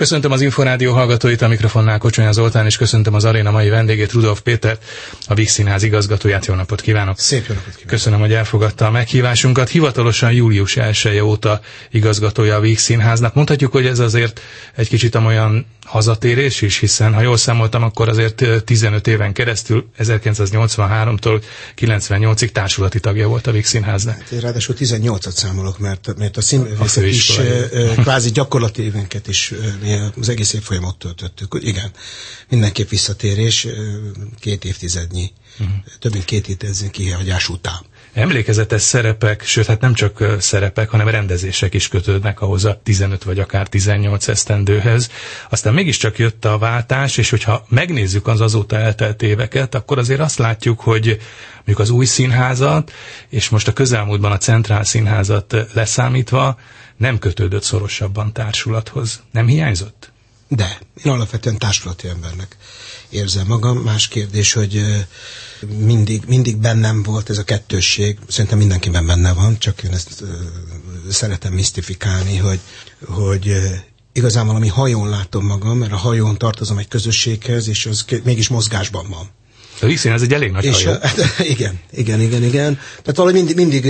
Köszöntöm az Inforádió hallgatóit, a mikrofonnál Kocsonya Zoltán, és köszöntöm az aréna mai vendégét, Rudolf Pétert, a Víg Színház igazgatóját. Jó napot kívánok! Szép jó napot kívánok! Köszönöm, hogy elfogadta a meghívásunkat. Hivatalosan július 1 óta igazgatója a Víg Színháznak. Mondhatjuk, hogy ez azért egy kicsit olyan hazatérés is, hiszen ha jól számoltam, akkor azért 15 éven keresztül, 1983-tól 98-ig társulati tagja volt a Víg Színháznak. Hát, ráadásul 18-at számolok, mert a színvészet is kvázi gyakorlati évenket is az egész évfolyam ott töltöttük. Igen, mindenképp visszatérés, 2 évtizednyi, több mint 2 évtizednyi kihagyás után. Emlékezetes szerepek, sőt, hát nem csak szerepek, hanem rendezések is kötődnek ahhoz a 15 vagy akár 18 esztendőhöz. Aztán mégiscsak jött a váltás, és hogyha megnézzük az azóta eltelt éveket, akkor azért azt látjuk, hogy mondjuk az új színházat, és most a közelmúltban a Centrál Színházat leszámítva nem kötődött szorosabban társulathoz. Nem hiányzott? De, én alapvetően társulati embernek érzem magam. Más kérdés, hogy mindig bennem volt ez a kettősség. Szerintem mindenkiben benne van, csak én ezt szeretem misztifikálni, hogy igazából ami hajón látom magam, mert a hajón tartozom egy közösséghez, és az mégis mozgásban van. A Víg Színház egy elég nagy hajó. Igen. Tehát valahogy mindig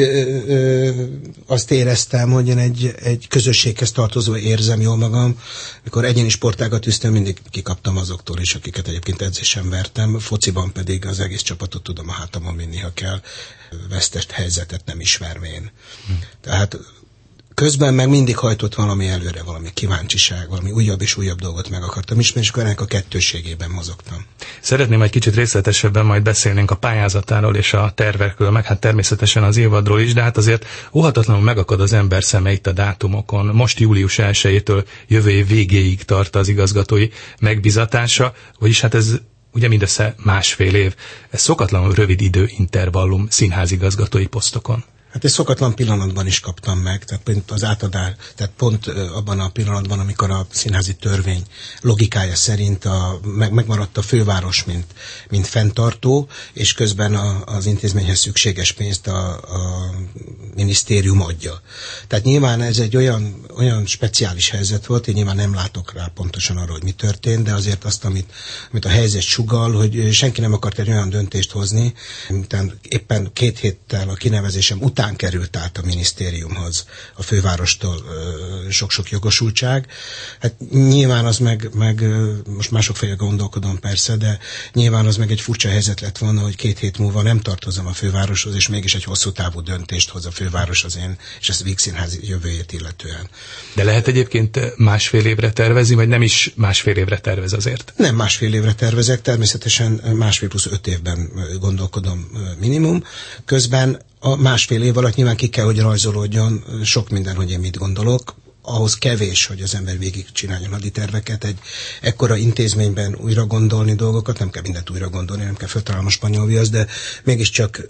azt éreztem, hogy én egy közösséghez tartozó érzem jól magam. Mikor egyéni sportágat üztem, mindig kikaptam azoktól is, akiket egyébként edzésen vertem. Fociban pedig az egész csapatot tudom a hátamon vinni, ha kell, vesztes helyzetet nem ismervén. Tehát közben meg mindig hajtott valami előre, valami kíváncsiság, valami újabb és újabb dolgot meg akartam ismerni, és akkor ennek a kettősségében mozogtam. Szeretném egy kicsit részletesebben majd beszélnénk a pályázatáról és a tervekről, meg hát természetesen az évadról is, de hát azért óhatatlanul megakad az ember szeme itt a dátumokon. Most július 1-től jövő év végéig tart az igazgatói megbizatása, vagyis hát ez ugye mindössze másfél év. Ez szokatlanul rövid időintervallum színházigazgatói posztokon. Hát egy szokatlan pillanatban is kaptam meg, tehát pont az átadás, tehát pont abban a pillanatban, amikor a színházi törvény logikája szerint megmaradt a főváros, mint fenntartó, és közben az intézményhez szükséges pénzt a minisztérium adja. Tehát nyilván ez egy olyan speciális helyzet volt, én nyilván nem látok rá pontosan arra, hogy mi történt, de azért azt, amit a helyzet sugall, hogy senki nem akart egy olyan döntést hozni, miután éppen 2 héttel a kinevezésem után került át a minisztériumhoz a fővárostól sok-sok jogosultság. Hát nyilván az meg most másokféle gondolkodom persze, de nyilván az meg egy furcsa helyzet lett volna, hogy 2 hét múlva nem tartozom a fővároshoz, és mégis egy hosszú távú döntést hoz a főváros az én, és ez a Víg Színház jövőjét illetően. De lehet egyébként másfél évre tervezni, vagy nem is másfél évre tervez azért? Nem másfél évre tervezek, természetesen 1,5 + 5 évben gondolkodom minimum. Közben a másfél év alatt nyilván ki kell, hogy rajzolódjon sok minden, hogy én mit gondolok. Ahhoz kevés, hogy az ember végig csináljon haditerveket, egy ekkora intézményben újra gondolni dolgokat, nem kell mindent újra gondolni, nem kell feltalálni a spanyol viasz, de mégiscsak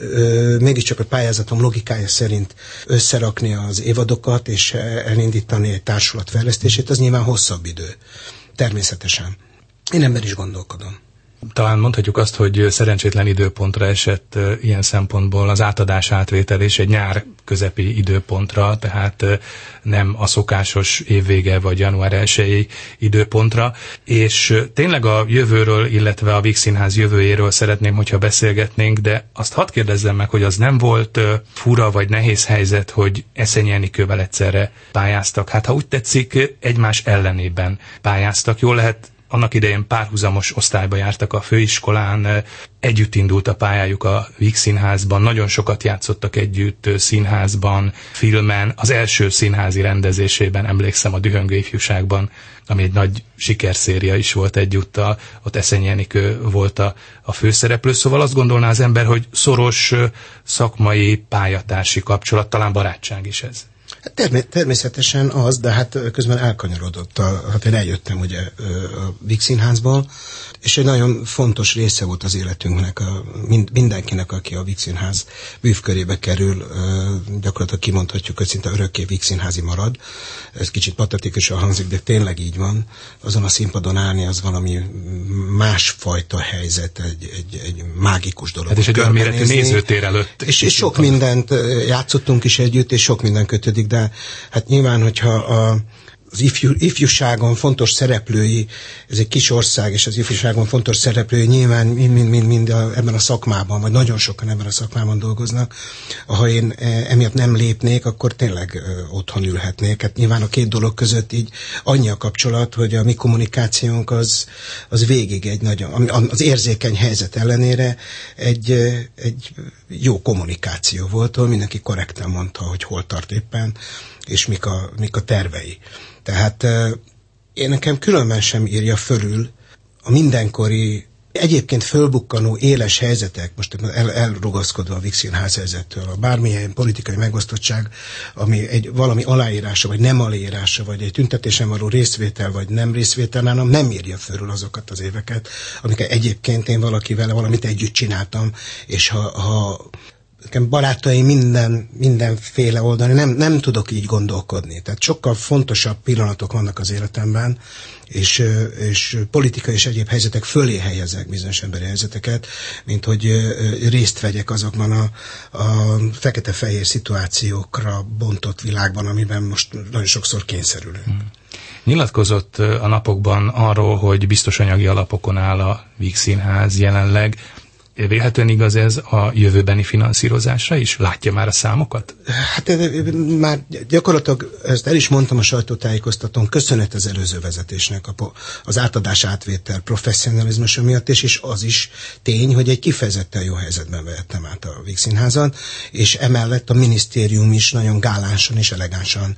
a pályázatom logikája szerint összerakni az évadokat, és elindítani egy társulat fejlesztését, az nyilván hosszabb idő. Természetesen. Én ember is gondolkodom. Talán mondhatjuk azt, hogy szerencsétlen időpontra esett ilyen szempontból az átadás átvétel, és egy nyár közepi időpontra, tehát nem a szokásos évvége vagy január 1-i időpontra. És tényleg a jövőről, illetve a Víg Színház jövőjéről szeretném, hogyha beszélgetnénk, de azt hadd kérdezzem meg, hogy az nem volt fura vagy nehéz helyzet, hogy Eszenyi Enikővel egyszerre pályáztak. Hát ha úgy tetszik, egymás ellenében pályáztak. Jól lehet, annak idején párhuzamos osztályba jártak a főiskolán, együtt indult a pályájuk a Víg Színházban, nagyon sokat játszottak együtt színházban, filmen, az első színházi rendezésében, emlékszem, a Dühöngő ifjúságban, ami egy nagy sikerszéria is volt egyúttal, ott Eszenyi Enikő volt a főszereplő, szóval azt gondolná az ember, hogy szoros szakmai pályatársi kapcsolat, talán barátság is ez. Természetesen az, de hát közben elkanyarodott. Hát én eljöttem ugye a Víg Színházból, és egy nagyon fontos része volt az életünknek, mindenkinek, aki a Víg Színház bűvkörébe kerül, gyakorlatilag kimondhatjuk, hogy szinte örökké Víg Színházi marad. Ez kicsit patetikusan hangzik, de tényleg így van. Azon a színpadon állni az valami másfajta helyzet, egy mágikus dolog. Hát és egy olyan méretű nézőtér előtt. És sok mindent játszottunk is együtt, és sok minden kötődik, de hát nyilván, hogyha az ifjúságon fontos szereplői, ez egy kis ország, és az ifjúságon fontos szereplői nyilván mind ebben a szakmában, vagy nagyon sokan ebben a szakmában dolgoznak. Ha én emiatt nem lépnék, akkor tényleg otthon ülhetnék. Hát nyilván a két dolog között így annyi a kapcsolat, hogy a mi kommunikációnk az végig egy nagyon, az érzékeny helyzet ellenére egy jó kommunikáció volt, ahol mindenki korrekten mondta, hogy hol tart éppen, és mik a tervei. Tehát én nekem különben sem írja fölül a mindenkori, egyébként fölbukkanó éles helyzetek, most elrugaszkodva a Víg Színház helyzettől, a bármilyen politikai megosztottság, ami valami aláírása, vagy nem aláírása, vagy egy tüntetésen való részvétel, vagy nem részvétel, nálam nem írja fölül azokat az éveket, amiket egyébként én valakivel valamit együtt csináltam, és ha nekem barátaim mindenféle oldani, nem tudok így gondolkodni. Tehát sokkal fontosabb pillanatok vannak az életemben, és politikai és egyéb helyzetek fölé helyezek bizonyos emberi helyzeteket, mint hogy részt vegyek azokban a fekete-fehér szituációkra bontott világban, amiben most nagyon sokszor kényszerülünk. Nyilatkozott a napokban arról, hogy biztos anyagi alapokon áll a Víg Színház jelenleg. Vélhetően igaz ez a jövőbeni finanszírozásra is? Látja már a számokat? Hát már gyakorlatilag, ezt el is mondtam a sajtótájékoztatón, köszönet az előző vezetésnek az átadás átvétel professzionalizmusa miatt, és az is tény, hogy egy kifejezetten jó helyzetben vehettem át a Víg Színházan, és emellett a minisztérium is nagyon gálánsan és elegánsan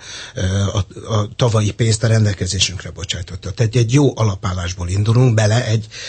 a tavalyi pénzt a rendelkezésünkre bocsájtotta. Tehát egy jó alapállásból indulunk bele,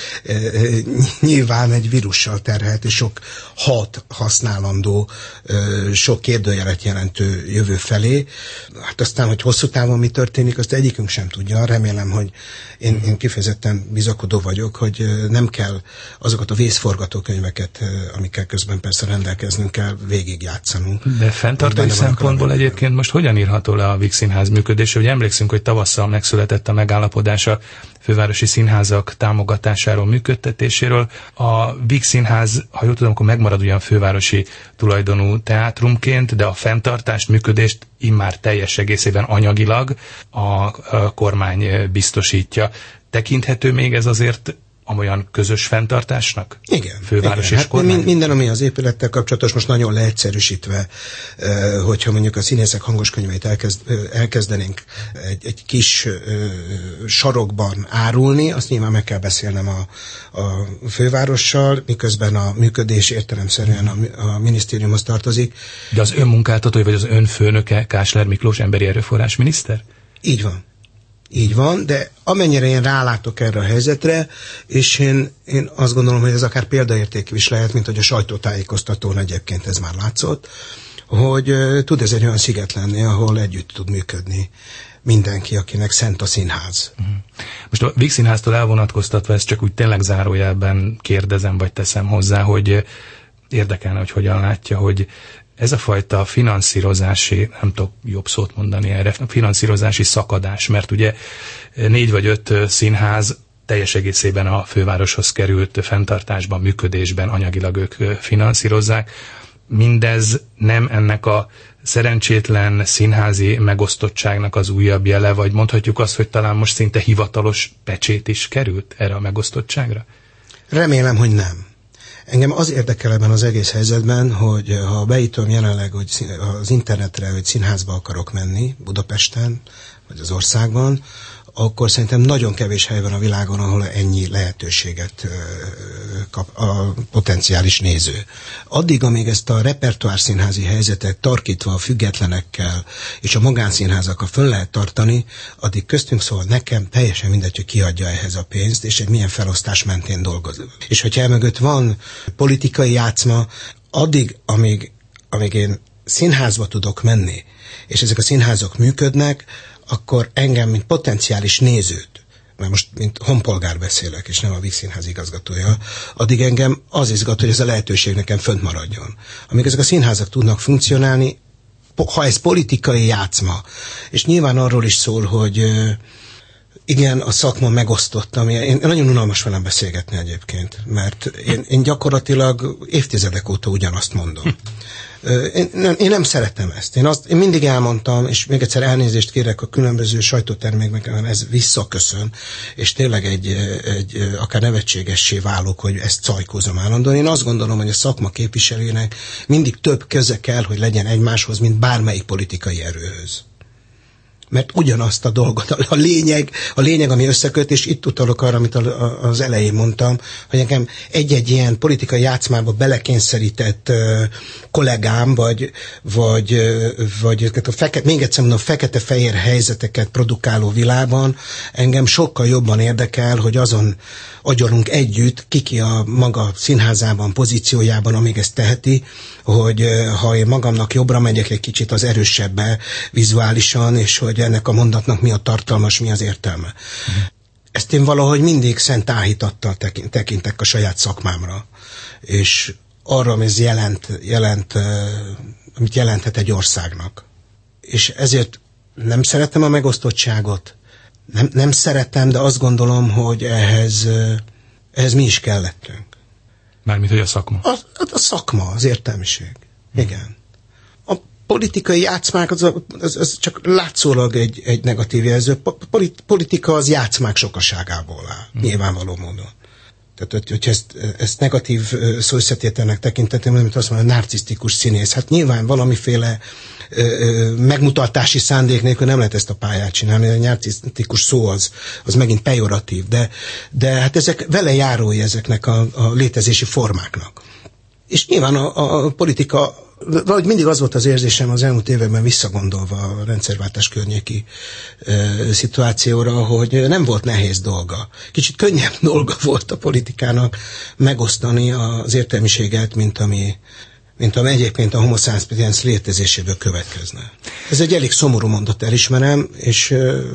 nyilván egy vírussal terhelt és sok használandó, sok kérdőjelet jelentő jövő felé. Hát aztán, hogy hosszú távon mi történik, azt egyikünk sem tudja. Remélem, hogy én kifejezetten bizakodó vagyok, hogy nem kell azokat a vészforgatókönyveket, amikkel közben persze rendelkeznünk kell, végigjátszanunk. De fenntartói szempontból egyébként most hogyan írható le a Víg Színház működése? Hogy emlékszünk, hogy tavasszal megszületett a megállapodás a fővárosi színházak támogatásáról, működtetéséről. A Víg Színház, ha jól tudom, akkor megmarad ugyan fővárosi tulajdonú teátrumként, de a fenntartást, működést immár teljes egészében anyagilag a kormány biztosítja. Tekinthető még ez azért olyan közös fenntartásnak? Igen. Főváros igen. és kormány? Minden, ami az épülettel kapcsolatos, most nagyon leegyszerűsítve, hogyha mondjuk a színészek hangoskönyveit elkezdenénk egy kis sarokban árulni, azt nyilván meg kell beszélnem a fővárossal, miközben a működés értelemszerűen a minisztériumhoz tartozik. De az önmunkáltatói vagy az önfőnöke Kásler Miklós emberi erőforrás miniszter? Így van. Így van, de amennyire én rálátok erre a helyzetre, és én azt gondolom, hogy ez akár példaértékű is lehet, mint hogy a sajtótájékoztatón egyébként ez már látszott, hogy tud ez egy olyan sziget lenni, ahol együtt tud működni mindenki, akinek szent a színház. Most a Víg Színháztól elvonatkoztatva, ezt csak úgy tényleg zárójelben kérdezem, vagy teszem hozzá, hogy érdekelne, hogy hogyan látja, hogy ez a fajta finanszírozási, nem tudok jobb szót mondani erre, finanszírozási szakadás, mert ugye 4 vagy 5 színház teljes egészében a fővároshoz került fenntartásban, működésben anyagilag ők finanszírozzák. Mindez nem ennek a szerencsétlen színházi megosztottságnak az újabb jele, vagy mondhatjuk azt, hogy talán most szinte hivatalos pecsét is került erre a megosztottságra? Remélem, hogy nem. Engem az érdekel ebben az egész helyzetben, hogy ha beítom jelenleg hogy az internetre, hogy színházba akarok menni Budapesten, vagy az országban, akkor szerintem nagyon kevés hely van a világon, ahol ennyi lehetőséget kap a potenciális néző. Addig, amíg ezt a repertoár színházi helyzetet tarkítva a függetlenekkel és a magánszínházakkal föl lehet tartani, addig köztünk szól nekem teljesen mindegy, hogy ki adja ehhez a pénzt, és egy milyen felosztás mentén dolgozik. És hogyha emögött van politikai játszma, addig, amíg én színházba tudok menni, és ezek a színházak működnek, akkor engem, mint potenciális nézőt, mert most mint honpolgár beszélek, és nem a Víg Színház igazgatója, addig engem az izgat, hogy ez a lehetőség nekem fönt maradjon. Amíg ezek a színházak tudnak funkcionálni, ha ez politikai játszma, és nyilván arról is szól, hogy igen, a szakma megosztott, én nagyon unalmas velem beszélgetni egyébként, mert én gyakorlatilag évtizedek óta ugyanazt mondom. Én nem szeretem ezt. Én mindig elmondtam, és még egyszer elnézést kérek a különböző sajtótermékekben, ez visszaköszön, és tényleg akár nevetségessé válok, hogy ezt cajkózom állandóan. Én azt gondolom, hogy a szakma képviselőnek mindig több köze kell, hogy legyen egymáshoz, mint bármelyik politikai erőhöz. Mert ugyanazt a dolgot, a lényeg, ami összeköt, és itt utalok arra, amit az elején mondtam, hogy nekem egy-egy ilyen politikai játszmába belekényszerített kollégám, vagy még egyszer mondom, fekete-fehér helyzeteket produkáló világban engem sokkal jobban érdekel, hogy azon agyalunk együtt, ki a maga színházában, pozíciójában, amíg ezt teheti, hogy ha én magamnak jobbra megyek egy kicsit, az erősebbe vizuálisan, és hogy ennek a mondatnak mi a tartalmas, mi az értelme. Ezt én valahogy mindig szent áhítattal tekintek a saját szakmámra, és arra, amit ez amit jelenthet egy országnak. És ezért nem szeretem a megosztottságot, nem szeretem, de azt gondolom, hogy ehhez mi is kellettünk. Mármint, hogy a szakma? A szakma, az értelmiség. Igen. A politikai játszmák, az csak látszólag egy negatív jelző. Politika az játszmák sokaságából áll, nyilvánvaló módon. Tehát, hogyha ezt negatív szóösszetételnek tekintetem, mint azt mondom, narcisztikus színész. Hát nyilván valamiféle megmutatási szándék nélkül nem lehet ezt a pályát csinálni, a narcisztikus szó az megint pejoratív, de hát ezek vele járói ezeknek a létezési formáknak. És nyilván a politika, valahogy mindig az volt az érzésem az elmúlt években visszagondolva a rendszerváltás környéki szituációra, hogy nem volt nehéz dolga. Kicsit könnyebb dolga volt a politikának megosztani az értelmiséget, mint ami egyébként a homo sapiens létezéséből következne. Ez egy elég szomorú mondat, elismerem, és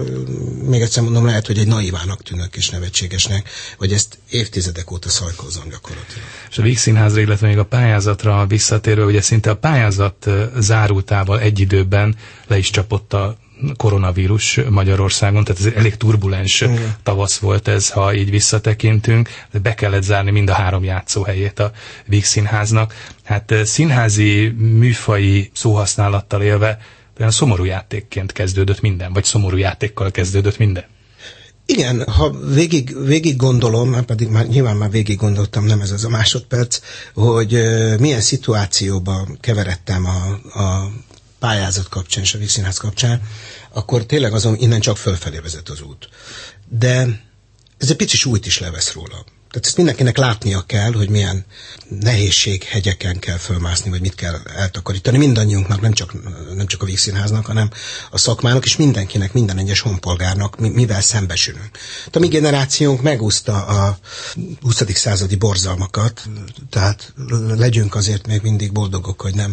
még egyszer mondom, lehet, hogy egy naivának tűnök és nevetségesnek, vagy ezt évtizedek óta szajkozom gyakorlatilag. És a Vígszínházra, illetve még a pályázatra visszatérve, ugye szinte a pályázat zárultával egy időben le is csapott a koronavírus Magyarországon, tehát ez egy elég turbulens tavasz volt ez, ha így visszatekintünk, de be kellett zárni mind a 3 játszóhelyét a Vígszínháznak. Hát színházi műfaji szóhasználattal élve olyan szomorú játékként kezdődött minden, vagy szomorú játékkal kezdődött minden. Igen, ha végig gondolom, pedig nyilván már végig gondoltam, nem ez az a másodperc, hogy milyen szituációba keveredtem a pályázat kapcsán és a Vígszínház kapcsán, akkor tényleg azon innen csak fölfelé vezet az út. De ez egy pici súlyt is levesz róla. Tehát ezt mindenkinek látnia kell, hogy milyen nehézséghegyeken kell fölmászni, vagy mit kell eltakarítani. Mindannyiunknak, nem csak a Vígszínháznak, hanem a szakmának, és mindenkinek, minden egyes honpolgárnak, mivel szembesülünk. A mi generációnk megúszta a 20. századi borzalmakat, tehát legyünk azért még mindig boldogok, hogy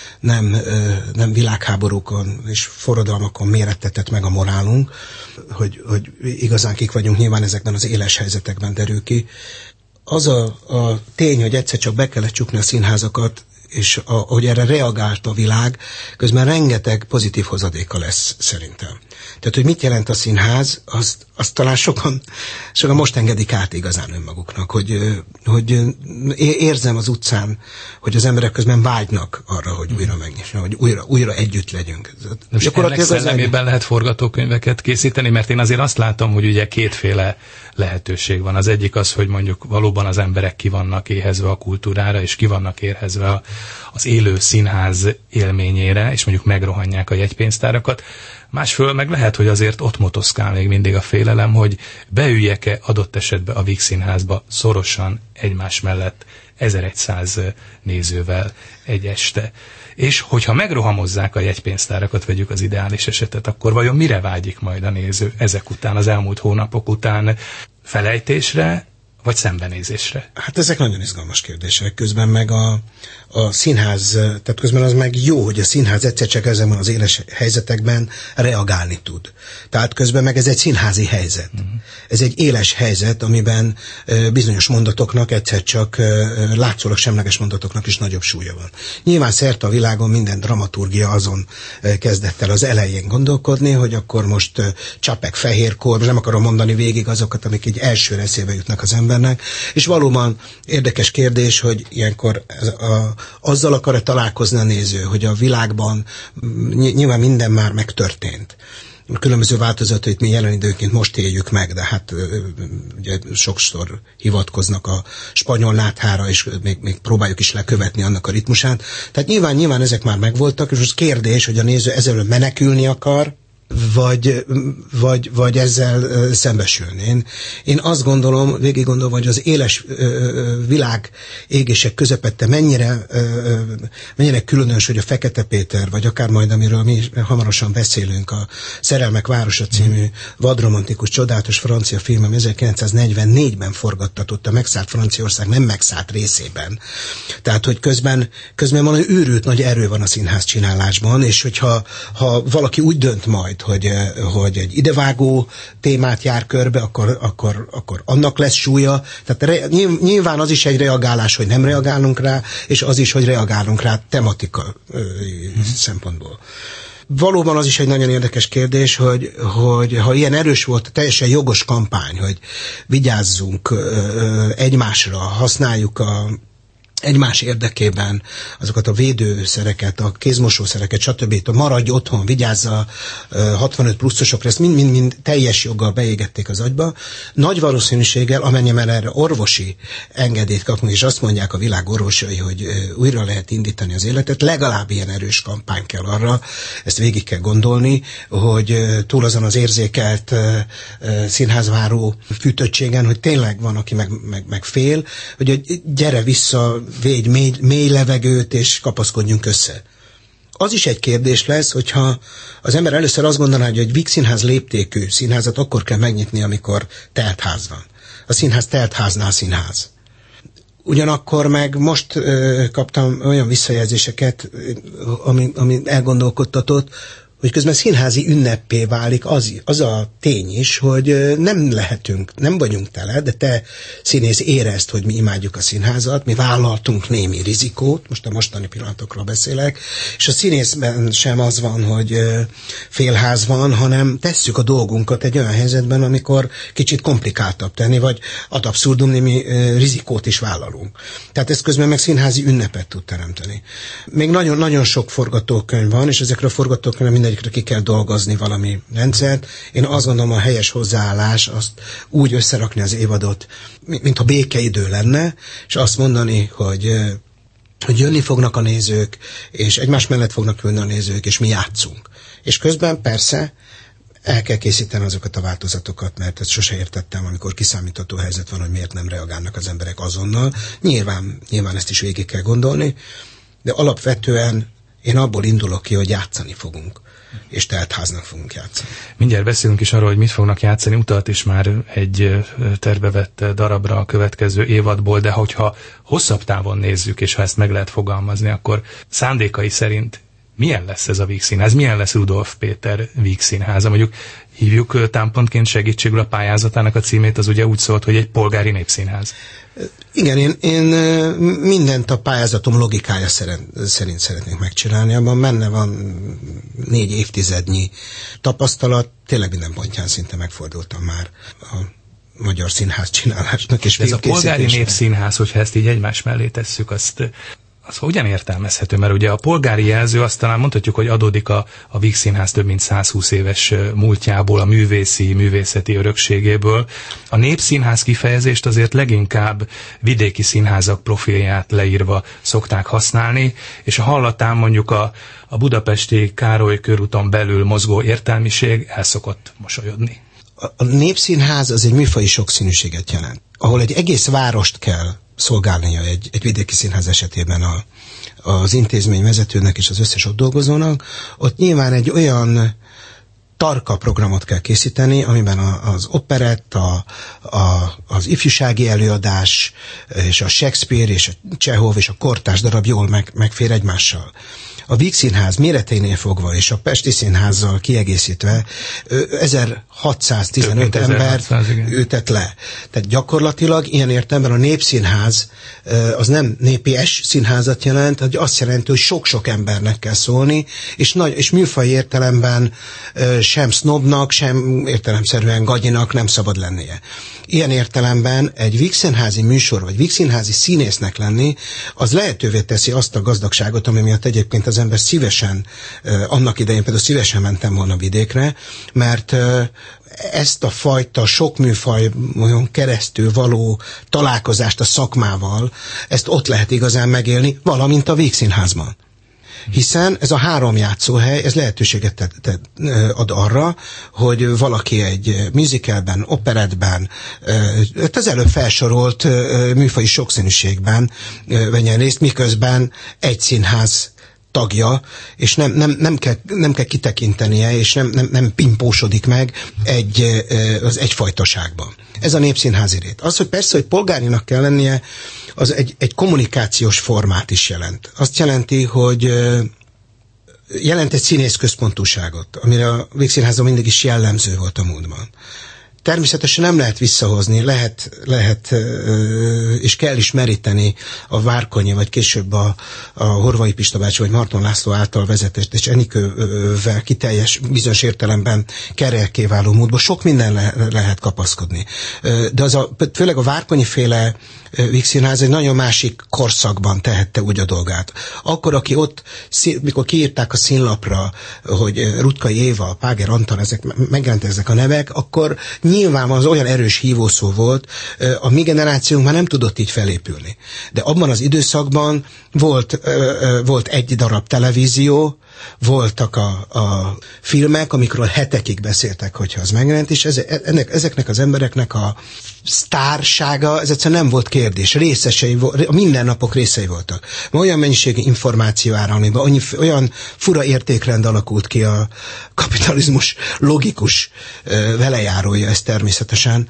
nem világháborúkon és forradalmakon mérettetett meg a morálunk, hogy igazán kik vagyunk, nyilván ezekben az éles helyzetekben derül ki. Az a tény, hogy egyszer csak be kellett csukni a színházakat, és ahogy erre reagált a világ, közben rengeteg pozitív hozadéka lesz szerintem. Tehát, hogy mit jelent a színház, azt talán sokan most engedik át igazán önmaguknak, hogy érzem az utcán, hogy az emberek közben vágynak arra, hogy újra megnyisson, hogy újra együtt legyünk. És ennek szellemében lehet forgatókönyveket készíteni, mert én azért azt látom, hogy ugye kétféle lehetőség van. Az egyik az, hogy mondjuk valóban az emberek ki vannak éhezve a kultúrára, és ki vannak érhezve az élő színház élményére, és mondjuk megrohanják a jegypénztárakat. Másföl meg lehet, hogy azért ott motoszkál még mindig a félelem, hogy beüljek-e adott esetben a Vígszínházba szorosan egymás mellett 1100 nézővel egy este. És hogyha megrohamozzák a jegypénztárakat, vegyük az ideális esetet, akkor vajon mire vágyik majd a néző ezek után, az elmúlt hónapok után? Felejtésre, vagy szembenézésre? Hát ezek nagyon izgalmas kérdések. Közben meg a színház, tehát közben az meg jó, hogy a színház egyszer csak ezekben az éles helyzetekben reagálni tud. Tehát közben meg ez egy színházi helyzet. Ez egy éles helyzet, amiben bizonyos mondatoknak egyszer csak látszólag semleges mondatoknak is nagyobb súlya van. Nyilván szerte a világon minden dramaturgia azon kezdett el az elején gondolkodni, hogy akkor most csapek fehérkor, nem akarom mondani végig azokat, amik így elsőre eszébe jutnak az embernek, embernek, és valóban érdekes kérdés, hogy ilyenkor azzal akar-e találkozni a néző, hogy a világban nyilván minden már megtörtént. A különböző változatait mi jelen időnként most éljük meg, de hát ugye sokszor hivatkoznak a spanyol náthára, és még próbáljuk is lekövetni annak a ritmusát. Tehát nyilván ezek már megvoltak, és most kérdés, hogy a néző ezzel menekülni akar, vagy ezzel szembesülni. Én azt gondolom, végig gondolom, hogy az éles világ égések közepette mennyire különös, hogy a Fekete Péter, vagy akár majd, amiről mi hamarosan beszélünk, a Szerelmek városa című vadromantikus, csodálatos francia filmem 1944-ben forgattatott a megszállt Franciaország nem megszállt részében. Tehát, hogy közben valami őrült nagy erő van a színház csinálásban, és hogyha valaki úgy dönt majd, hogy egy idevágó témát jár körbe, akkor annak lesz súlya. Tehát nyilván az is egy reagálás, hogy nem reagálunk rá, és az is, hogy reagálunk rá tematika szempontból. Valóban az is egy nagyon érdekes kérdés, hogy ha ilyen erős volt a teljesen jogos kampány, hogy vigyázzunk egymásra, használjuk egymás érdekében azokat a védőszereket, a kézmosószereket, stb. Maradj otthon, vigyázza 65 pluszosokra, ezt mind teljes joggal beégették az agyba. Nagy valószínűséggel, amennyiben erre orvosi engedélyt kapunk, és azt mondják a világ orvosai, hogy újra lehet indítani az életet, legalább ilyen erős kampány kell arra, ezt végig kell gondolni, hogy túl azon az érzékelt színházváró fűtöttségen, hogy tényleg van, aki meg fél, hogy gyere vissza, védj mély levegőt, és kapaszkodjunk össze. Az is egy kérdés lesz, hogyha az ember először azt gondolná, hogy egy Vígszínház léptékű színházat akkor kell megnyitni, amikor teltház van. A színház teltháznál színház. Ugyanakkor meg most kaptam olyan visszajelzéseket, ami elgondolkodtatott, hogy közben színházi ünneppé válik az a tény is, hogy nem vagyunk tele, de te színész érezd, hogy mi imádjuk a színházat, mi vállaltunk némi rizikót, most a mostani pillanatokról beszélek, és a színészben sem az van, hogy félház van, hanem tesszük a dolgunkat egy olyan helyzetben, amikor kicsit komplikáltabb tenni, vagy ad abszurdum némi rizikót is vállalunk. Tehát ez közben meg színházi ünnepet tud teremteni. Még nagyon-nagyon sok forgatókönyv van, és ezekről a forgatókönyvről mindegyikre ki kell dolgozni valami rendszert. Én azt gondolom, a helyes hozzáállás azt úgy összerakni az évadot, mintha békeidő lenne, és azt mondani, hogy jönni fognak a nézők, és egymás mellett fognak ülni a nézők, és mi játszunk. És közben persze el kell készíteni azokat a változatokat, mert ezt sose értettem, amikor kiszámítható helyzet van, hogy miért nem reagálnak az emberek azonnal. Nyilván ezt is végig kell gondolni, de alapvetően én abból indulok ki, hogy játszani fogunk, és teltháznak fogunk játszani. Mindjárt beszélünk is arról, hogy mit fognak játszani, utalt is már egy tervevett darabra a következő évadból, de hogyha hosszabb távon nézzük, és ha ezt meg lehet fogalmazni, akkor szándékai szerint milyen lesz ez a Vígszínház? Milyen lesz Rudolf Péter Vígszínháza? Mondjuk hívjuk támpontként segítségül a pályázatának a címét, az ugye úgy szólt, hogy egy polgári népszínház. Igen, én mindent a pályázatom logikája szerint szeretnék megcsinálni. Abban benne van 4 évtizednyi tapasztalat, tényleg minden pontján szinte megfordultam már a magyar színház csinálásnak. És ez a polgári népszínház, hogyha ezt így egymás mellé tesszük, az hogyan értelmezhető? Mert ugye a polgári jelző azt talán mondhatjuk, hogy adódik a Vígszínház több mint 120 éves múltjából, a művészeti örökségéből. A népszínház kifejezést azért leginkább vidéki színházak profilját leírva szokták használni, és a hallatán mondjuk a budapesti Károly körúton belül mozgó értelmiség el szokott mosolyodni. A népszínház az egy műfaji sokszínűséget jelent, ahol egy egész várost kell szolgálnia egy vidéki színház esetében az intézmény vezetőnek és az összes ott dolgozónak. Ott nyilván egy olyan tarka programot kell készíteni, amiben az operett, az ifjúsági előadás, és a Shakespeare, és a Csehov, és a kortárs darab jól megfér egymással. a Víg Színház méreteinél fogva és a Pesti Színházzal kiegészítve 1615 embert ültet le. Tehát gyakorlatilag ilyen értelemben a Népszínház az nem népies színházat jelent, hogy azt jelenti, hogy sok-sok embernek kell szólni, és műfaj értelemben sem sznobnak, sem értelemszerűen gagyinak nem szabad lennie. Ilyen értelemben egy vígszínházi műsor, vagy vígszínházi színésznek lenni, az lehetővé teszi azt a gazdagságot, ami miatt egyébként az ember szívesen, annak idején például szívesen mentem volna vidékre, mert ezt a fajta sok műfajon keresztül való találkozást a szakmával, ezt ott lehet igazán megélni, valamint a Vígszínházban. Hiszen ez a 3 játszóhely, ez lehetőséget ad arra, hogy valaki egy musicalben, operettben, az előbb felsorolt műfaji sokszínűségben vegyen részt, miközben egy színház tagja, és nem kell kitekintenie, és nem pimpósodik meg az egyfajtaságban. Ez a népszínházi rét. Az, hogy persze, hogy polgárinak kell lennie, az egy kommunikációs formát is jelent. Azt jelenti, hogy jelent egy színészközpontúságot, amire a Vígszínházban mindig is jellemző volt a múltban. Természetesen nem lehet visszahozni, lehet és kell is meríteni a Várkonyi, vagy később a Horvai Pista bácsi, vagy Marton László által vezetett, és Enikővel kiteljes, bizonyos értelemben kerelké váló módban sok minden lehet kapaszkodni. De főleg a Várkonyi féle Vígszínház egy nagyon másik korszakban tehette úgy a dolgát. Akkor, aki ott, mikor kiírták a színlapra, hogy Rutkai Éva, Páger Antal, megjelentek ezek a nevek, akkor nyilván az olyan erős hívószó volt, a mi generációnk már nem tudott így felépülni. De abban az időszakban volt egy darab televízió, voltak a filmek, amikről hetekig beszéltek, hogyha az megjelent, és ezeknek az embereknek a sztársága, ez egyszerűen nem volt kérdés. A mindennapok részei voltak. Ma olyan mennyiségű információ áramlásban, olyan fura értékrend alakult ki, a kapitalizmus logikus velejárója ez természetesen,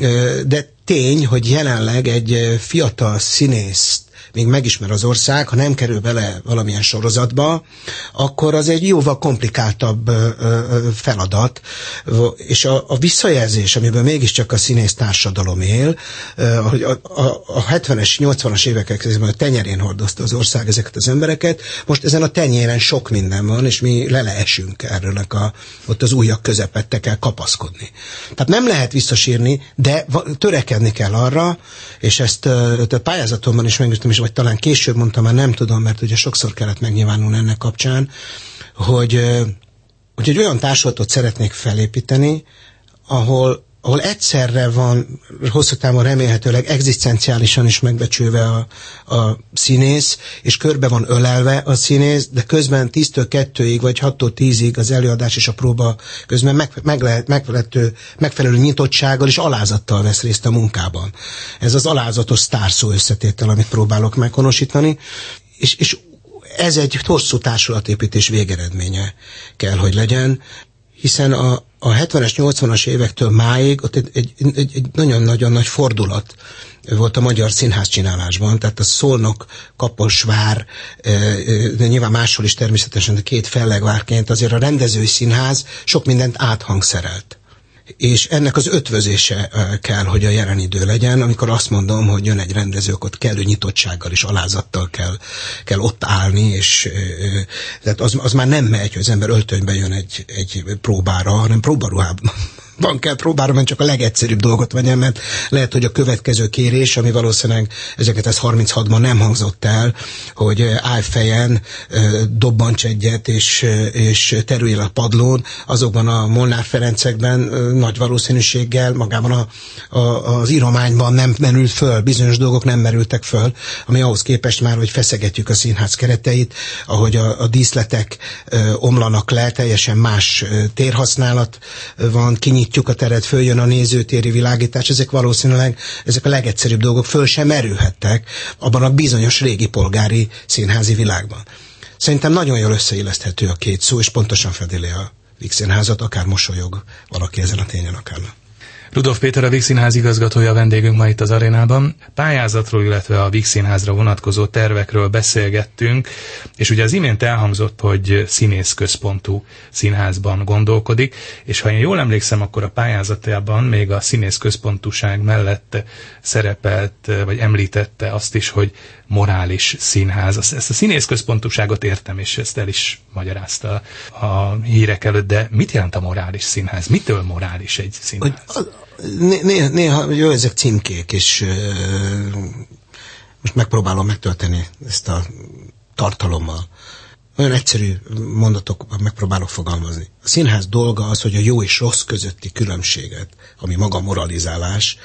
de tény, hogy jelenleg egy fiatal színészt még megismer az ország, ha nem kerül bele valamilyen sorozatba, akkor az egy jóval komplikáltabb feladat, és a visszajelzés, amiből mégiscsak a színész társadalom él, hogy a 70-es, 80-as évek közben a tenyerén hordozta az ország ezeket az embereket, most ezen a tenyéren sok minden van, és mi leleesünk erről, ott az ujjak közepette kell kapaszkodni. Tehát nem lehet visszasírni, de törekedni kell arra, és ezt a pályázatomban is megütöm, és vagy talán később mondtam, már nem tudom, mert ugye sokszor kellett megnyilvánulni ennek kapcsán, hogy egy olyan társulatot szeretnék felépíteni, ahol egyszerre van hosszú távon remélhetőleg egzisztenciálisan is megbecsülve a színész, és körbe van ölelve a színész, de közben 10-től 2-ig, vagy 6-tól 10-ig az előadás és a próba közben megfelelő nyitottsággal és alázattal vesz részt a munkában. Ez az alázatos sztárszó összetétel, amit próbálok meghonosítani, és ez egy hosszú társulatépítés végeredménye kell, hogy legyen, hiszen a 70-es, 80-as évektől máig ott egy nagyon-nagyon nagy fordulat volt a magyar színházcsinálásban, tehát a Szolnok, Kaposvár, de nyilván máshol is természetesen, de 2 fellegvárként azért a rendezői színház sok mindent áthangszerelt. És ennek az ötvözése kell, hogy a jelen idő legyen, amikor azt mondom, hogy jön egy rendező, ott kellő nyitottsággal és alázattal kell ott állni, és tehát az már nem megy, hogy az ember öltönyben jön egy próbára, hanem próbaruhában kell próbára, mert csak a legegyszerűbb dolgot vegyem, mert lehet, hogy a következő kérés, ami valószínűleg 1936-ban nem hangzott el, hogy állj fejen, dobbancs egyet, és terüljél a padlón, azokban a Molnár Ferencekben nagy valószínűséggel magában az írományban nem merült föl, bizonyos dolgok nem merültek föl, ami ahhoz képest már, hogy feszegetjük a színház kereteit, ahogy a díszletek omlanak le, teljesen más térhasználat van, kinyitjuk a teret, följön a nézőtéri világítás, ezek valószínűleg a legegyszerűbb dolgok föl sem merülhettek abban a bizonyos régi polgári színházi világban. Szerintem nagyon jól összeilleszthető a 2 szó, és pontosan fedeli a Vígszínházat, akár mosolyog valaki ezen a tényen, akár nem. Rudolf Péter, a Víg Színház igazgatója a vendégünk ma itt az arénában. Pályázatról, illetve a Víg Színházra vonatkozó tervekről beszélgettünk, és ugye az imént elhangzott, hogy színészközpontú színházban gondolkodik, és ha én jól emlékszem, akkor a pályázatában még a színészközpontúság mellett szerepelt, vagy említette azt is, hogy morális színház. Ezt a színészközpontúságot értem, és ezt el is magyarázta a hírek előtt, de mit jelent a morális színház? Mitől morális egy színház? Néha jó, ezek címkék, és most megpróbálom megtölteni ezt a tartalommal. Olyan egyszerű mondatokban megpróbálok fogalmazni. A színház dolga az, hogy a jó és rossz közötti különbséget, ami maga moralizálás,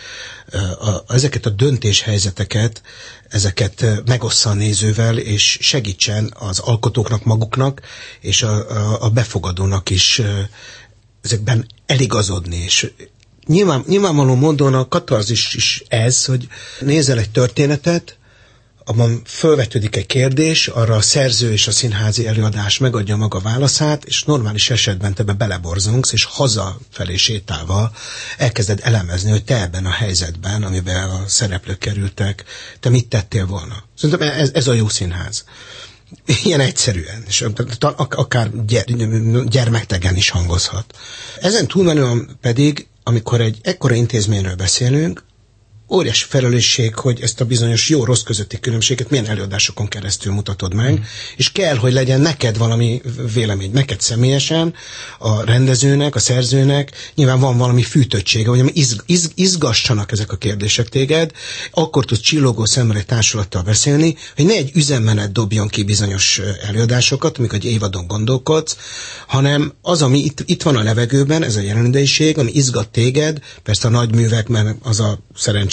ezeket a döntéshelyzeteket, ezeket megossza a nézővel, és segítsen az alkotóknak maguknak, és a befogadónak is ezekben eligazodni. És nyilvánvaló módon a katarzis is ez, hogy nézel egy történetet, abban felvetődik egy kérdés, arra a szerző és a színházi előadás megadja maga válaszát, és normális esetben te beleborzongsz, és hazafelé sétálva elkezded elemezni, hogy te ebben a helyzetben, amiben a szereplők kerültek, te mit tettél volna. Szerintem ez a jó színház. Ilyen egyszerűen, és akár gyermektegen is hangozhat. Ezen túlmenően pedig, amikor egy ekkora intézményről beszélünk, óriási felelősség, hogy ezt a bizonyos jó-rossz közötti különbséget milyen előadásokon keresztül mutatod meg, és kell, hogy legyen neked valami vélemény, neked személyesen, a rendezőnek, a szerzőnek, nyilván van valami fűtöttsége, hogy izgassanak ezek a kérdések téged, akkor tudsz csillogó szemmel egy társulattal beszélni, hogy ne egy üzemmenet dobjon ki bizonyos előadásokat, amikor egy évadon gondolkodsz, hanem az, ami itt van a levegőben, ez a jelenidejiség, ami izgat téged, persze a nagy művek, mert az a szerencsés,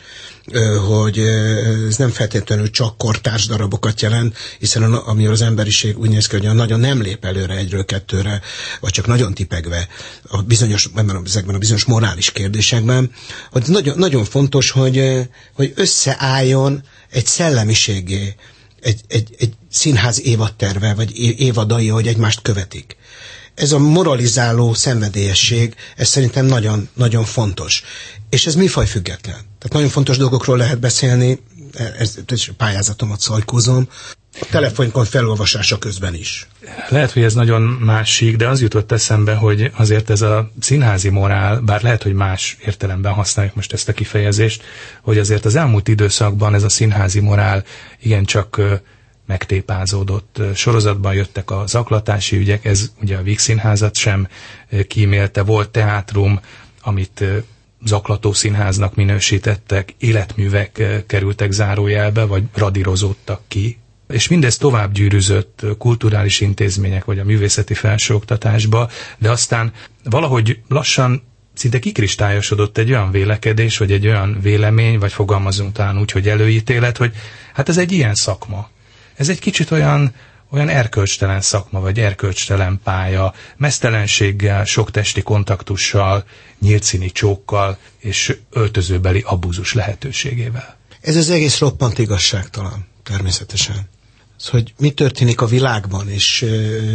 hogy ez nem feltétlenül csak kortárs darabokat jelent, hiszen ami az emberiség úgy néz ki, hogy nagyon nem lép előre egyről kettőre, vagy csak nagyon tipegve ezekben a bizonyos morális kérdésekben, hogy nagyon, nagyon fontos, hogy összeálljon egy szellemiségé, egy színház évadterve, vagy évadai, hogy egymást követik. Ez a moralizáló szenvedélyesség, ez szerintem nagyon, nagyon fontos. És ez műfaj független. Tehát nagyon fontos dolgokról lehet beszélni, ez pályázatomat szajkózom, a telefonkon felolvasása közben is. Lehet, hogy ez nagyon másik, de az jutott eszembe, hogy azért ez a színházi morál, bár lehet, hogy más értelemben használjuk most ezt a kifejezést, hogy azért az elmúlt időszakban ez a színházi morál igencsak megtépázódott. Sorozatban jöttek a zaklatási ügyek, ez ugye a Víg Színházat sem kímélte, volt teátrum, amit zaklató színháznak minősítettek, életművek kerültek zárójelbe, vagy radírozódtak ki, és mindez tovább gyűrűzött kulturális intézmények, vagy a művészeti felsőoktatásba, de aztán valahogy lassan szinte kikristályosodott egy olyan vélekedés, vagy egy olyan vélemény, vagy fogalmazunk talán úgy, hogy előítélet, hogy hát ez egy ilyen szakma. Ez egy kicsit olyan erkölcstelen szakma, vagy erkölcstelen pálya, meztelenséggel, sok testi kontaktussal, nyílt színi csókkal, és öltözőbeli abúzus lehetőségével. Ez az egész roppant igazságtalan, természetesen. Az, hogy mi történik a világban, és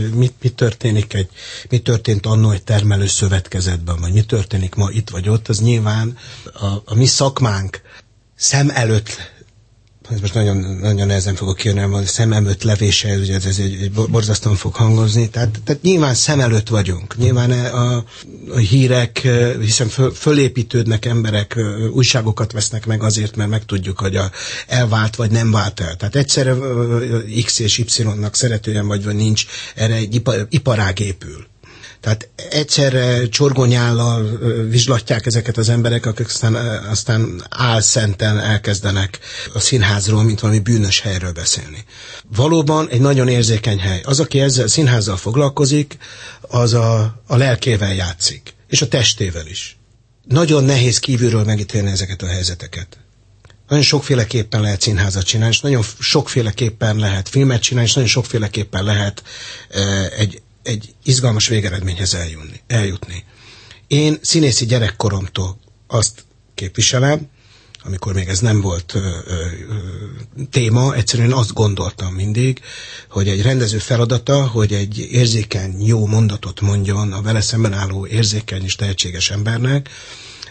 mi történt annó egy termelő szövetkezetben, vagy mi történik ma itt vagy ott, az nyilván a mi szakmánk szem előtt, ez most nagyon, nagyon nehezen fogok kijönni, a szem előtt levése, ugye ez egy borzasztóan fog hangozni, tehát nyilván szem előtt vagyunk. Nyilván a hírek, hiszen fölépítődnek emberek, újságokat vesznek meg azért, mert megtudjuk, hogy elvált vagy nem vált el. Tehát egyszerre X és Y-nak szeretően vagy nincs, erre egy iparág épül. Tehát egyszerre csorgonyállal vizslatják ezeket az emberek, akik aztán álszenten elkezdenek a színházról, mint valami bűnös helyről beszélni. Valóban egy nagyon érzékeny hely. Az, aki ezzel színházzal foglalkozik, az a lelkével játszik, és a testével is. Nagyon nehéz kívülről megítélni ezeket a helyzeteket. Nagyon sokféleképpen lehet színházat csinálni, és nagyon sokféleképpen lehet filmet csinálni, és nagyon sokféleképpen lehet egy izgalmas végeredményhez eljutni. Én színészi gyerekkoromtól azt képviselem, amikor még ez nem volt téma, egyszerűen azt gondoltam mindig, hogy egy rendező feladata, hogy egy érzékeny, jó mondatot mondjon a vele szemben álló érzékeny és tehetséges embernek,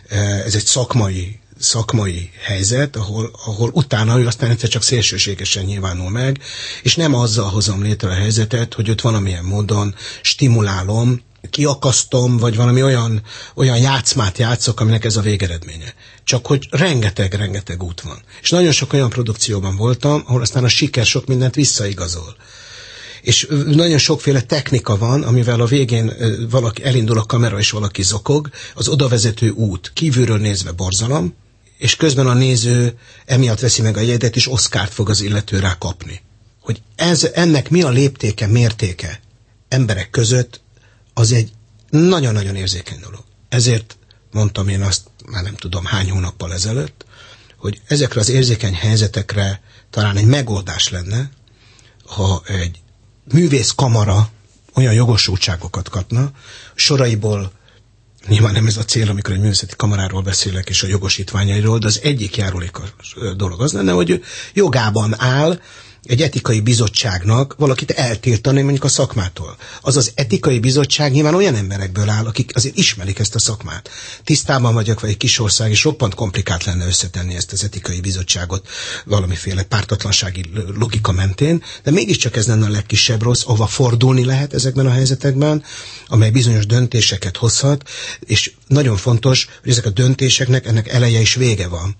ez egy szakmai helyzet, ahol utána ő aztán egyszer csak szélsőségesen nyilvánul meg, és nem azzal hozom létre a helyzetet, hogy őt valamilyen módon stimulálom, kiakasztom, vagy valami olyan játszmát játszok, aminek ez a végeredménye. Csak hogy rengeteg út van. És nagyon sok olyan produkcióban voltam, ahol aztán a siker sok mindent visszaigazol. És nagyon sokféle technika van, amivel a végén valaki elindul a kamera, és valaki zokog, az odavezető út kívülről nézve borzalom, és közben a néző emiatt veszi meg a jegyet, és Oscart fog az illető rá kapni. Hogy ennek mi a léptéke, mértéke emberek között, az egy nagyon-nagyon érzékeny dolog. Ezért mondtam én azt, már nem tudom hány hónappal ezelőtt, hogy ezekre az érzékeny helyzetekre talán egy megoldás lenne, ha egy művészkamara olyan jogosultságokat kapna, soraiból, nyilván nem ez a cél, amikor egy művészeti kamaráról beszélek, és a jogosítványairól, de az egyik járulékos dolog az lenne, hogy jogában áll egy etikai bizottságnak valakit eltiltani mondjuk a szakmától. Az etikai bizottság nyilván olyan emberekből áll, akik azért ismerik ezt a szakmát. Tisztában vagyok, vagy egy kis ország, és roppant komplikált lenne összetenni ezt az etikai bizottságot valamiféle pártatlansági logika mentén, de mégiscsak ez lenne a legkisebb rossz, ahova fordulni lehet ezekben a helyzetekben, amely bizonyos döntéseket hozhat, és nagyon fontos, hogy ezek a döntéseknek ennek eleje és vége van.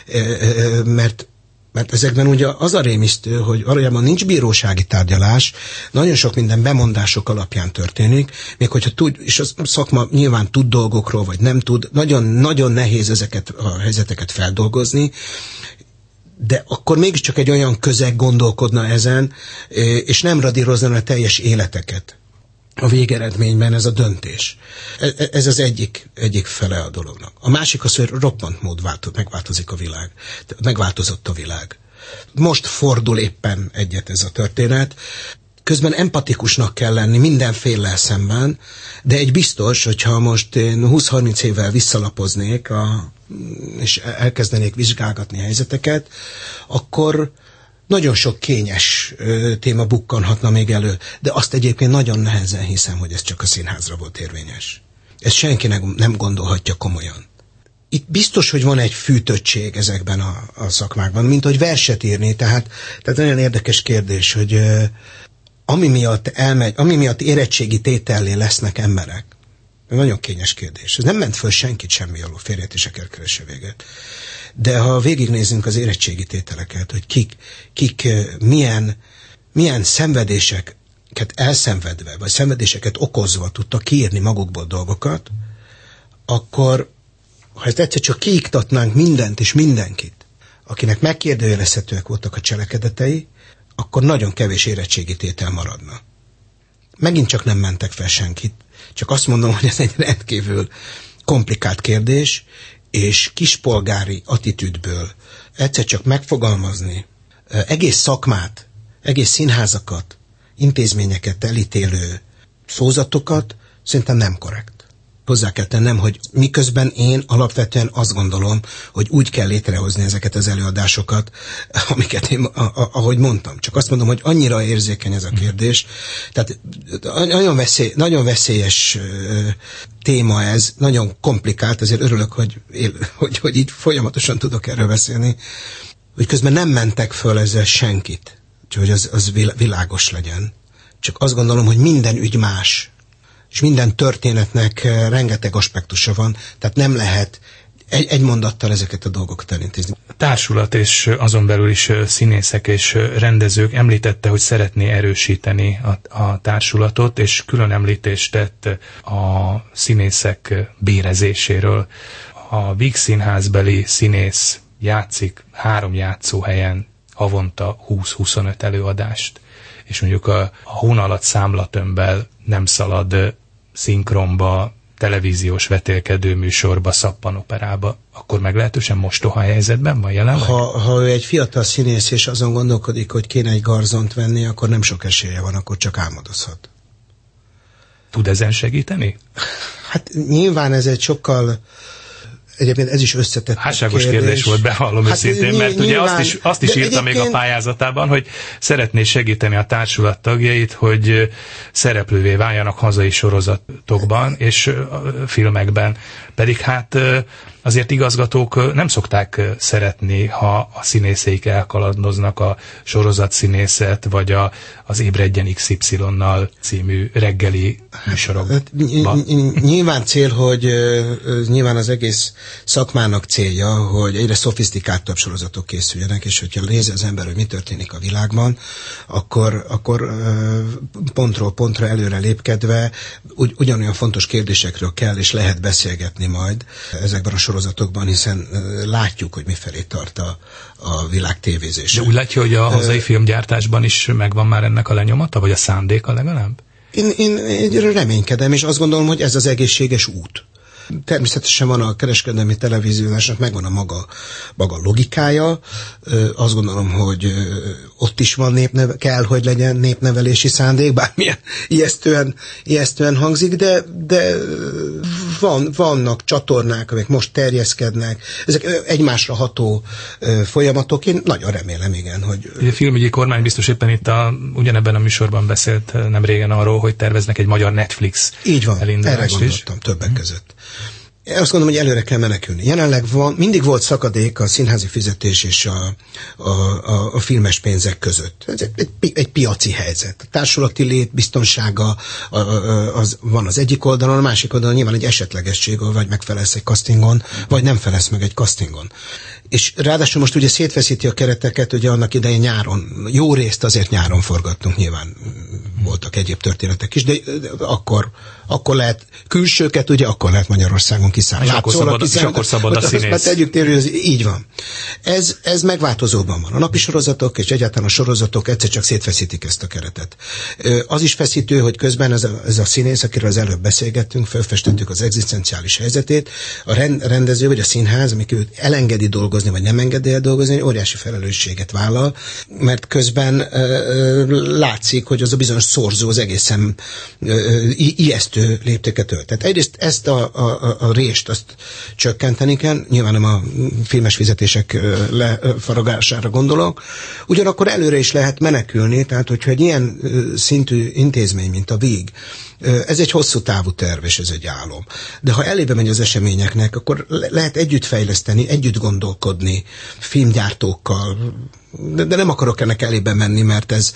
Mert ezekben ugye az a rémisztő, hogy valójában nincs bírósági tárgyalás, nagyon sok minden bemondások alapján történik, még hogyha tud, és a szakma nyilván tud dolgokról, vagy nem tud, nagyon nehéz ezeket a helyzeteket feldolgozni, de akkor mégiscsak egy olyan közeg gondolkodna ezen, és nem radírozna a teljes életeket. A végeredményben ez a döntés. Ez az egyik fele a dolognak. A másik az, hogy roppant mód megváltozik a világ. Megváltozott a világ. Most fordul éppen egyet ez a történet. Közben empatikusnak kell lenni mindenféllel szemben, de egy biztos, hogyha most én 20-30 évvel visszalapoznék, és elkezdenék vizsgálgatni helyzeteket, akkor nagyon sok kényes téma bukkanhatna még elő, de azt egyébként nagyon nehezen hiszem, hogy ez csak a színházra volt érvényes. Ezt senki nem gondolhatja komolyan. Itt biztos, hogy van egy fűtöttség ezekben a szakmákban, mint hogy verset írni, tehát nagyon érdekes kérdés, hogy ami miatt érettségi tétellé lesznek emberek. Nagyon kényes kérdés. Ez nem ment föl senkit semmi alól, félreértések elkeresse véget. De ha végignézzünk az érettségi tételeket, hogy kik milyen szenvedéseket elszenvedve, vagy szenvedéseket okozva tudtak kiírni magukból dolgokat, akkor ha ezt egyszer csak kiiktatnánk mindent és mindenkit, akinek megkérdőjelezhetőek voltak a cselekedetei, akkor nagyon kevés érettségi tétel maradna. Megint csak nem mentek fel senkit, csak azt mondom, hogy ez egy rendkívül komplikált kérdés, és kispolgári attitűdből egyszer csak megfogalmazni egész szakmát, egész színházakat, intézményeket elítélő szózatokat szerintem nem korrekt. Hozzá kell tennem, hogy miközben én alapvetően azt gondolom, hogy úgy kell létrehozni ezeket az előadásokat, amiket én, ahogy mondtam. Csak azt mondom, hogy annyira érzékeny ez a kérdés. Tehát nagyon veszélyes téma ez, nagyon komplikált, ezért örülök, hogy így folyamatosan tudok erről beszélni, hogy közben nem mentek föl ezzel senkit, hogy az világos legyen. Csak azt gondolom, hogy minden ügy más, és minden történetnek rengeteg aspektusa van, tehát nem lehet egy mondattal ezeket a dolgokat elintézni. A társulat és azon belül is színészek és rendezők említette, hogy szeretné erősíteni a társulatot, és külön említést tett a színészek bérezéséről. A Víg Színházbeli színész játszik 3 játszóhelyen havonta 20-25 előadást, és mondjuk a hónalat számlatömbbel nem szalad szinkronba, televíziós vetélkedő műsorba, szappanoperába, akkor meglehetősen mostoha helyzetben van jelenleg? Ha ő egy fiatal színész, és azon gondolkodik, hogy kéne egy garzont venni, akkor nem sok esélye van, akkor csak álmodozhat. Tud ezen segíteni? Hát nyilván ez egy sokkal... Egyébként ez is összetett Házságos kérdés volt, bevallom őszintén, mert ugye azt is írta még a pályázatában, hogy szeretné segíteni a társulat tagjait, hogy szereplővé váljanak hazai sorozatokban és filmekben. Pedig hát Azért igazgatók nem szokták szeretni, ha a színészeik elkalandoznak a sorozatszínészet, vagy az Ébredjen XY-nal című reggeli műsorokban. Nyilván cél, hogy nyilván az egész szakmának célja, hogy egyre szofisztikáltabb sorozatok készüljenek, és hogyha nézi az ember, hogy mi történik a világban, akkor pontról pontra előre lépkedve ugyanolyan fontos kérdésekről kell és lehet beszélgetni majd ezekben a sorozatokban, hiszen látjuk, hogy mifelé tart a világ tévézése. De úgy látja, hogy a hazai filmgyártásban is megvan már ennek a lenyomata, vagy a szándéka legalább? Én reménykedem, és azt gondolom, hogy ez az egészséges út. Természetesen van a kereskedelmi televíziózásnak, megvan a maga logikája. Azt gondolom, hogy ott is van kell, hogy legyen népnevelési szándék, bármilyen ijesztően hangzik, de vannak csatornák, amik most terjeszkednek. Ezek egymásra ható folyamatok. Én nagyon remélem, igen, hogy... A filmügyi kormány biztos éppen itt ugyanebben a műsorban beszélt nem régen arról, hogy terveznek egy magyar Netflix elindulást. Így van, erre gondoltam többek között. Azt gondolom, hogy előre kell menekülni. Jelenleg mindig volt szakadék a színházi fizetés és a filmes pénzek között. Ez egy piaci helyzet. A társulati lét biztonsága az van az egyik oldalon, a másik oldalon nyilván egy esetlegesség, vagy megfelelsz egy castingon, vagy nem felelsz meg egy castingon. És ráadásul most ugye szétfeszíti a kereteket, ugye annak idején nyáron, jó részt azért nyáron forgattunk, nyilván voltak egyéb történetek is, de akkor lehet külsőket, ugye akkor lehet Magyarországon kiszállni. És akkor szabad a színész. Tegyük térő, így van. Ez megváltozóban van. A napi sorozatok és egyáltalán a sorozatok egyszer csak szétfeszítik ezt a keretet. Az is feszítő, hogy közben ez a színész, akiről az előbb beszélgettünk, felfestettük az egzisztenciális helyzetét, a rendező vagy a színház, amikor őt elengedi dolgozni, vagy nem engedi el dolgozni, óriási felelősséget vállal, mert közben látszik, hogy az a bizonyos szorzó az egészen ijesztő léptéket ölt. Tehát egyrészt ezt a rést azt csökkenteni kell, nyilván nem a filmes fizetések lefaragására gondolok, ugyanakkor előre is lehet menekülni, tehát hogyha egy ilyen szintű intézmény, mint a VIG, ez egy hosszú távú terv, és ez egy álom. De ha elébe megy az eseményeknek, akkor lehet együtt fejleszteni, együtt gondolkodni filmgyártókkal, de nem akarok ennek elébe menni, mert ez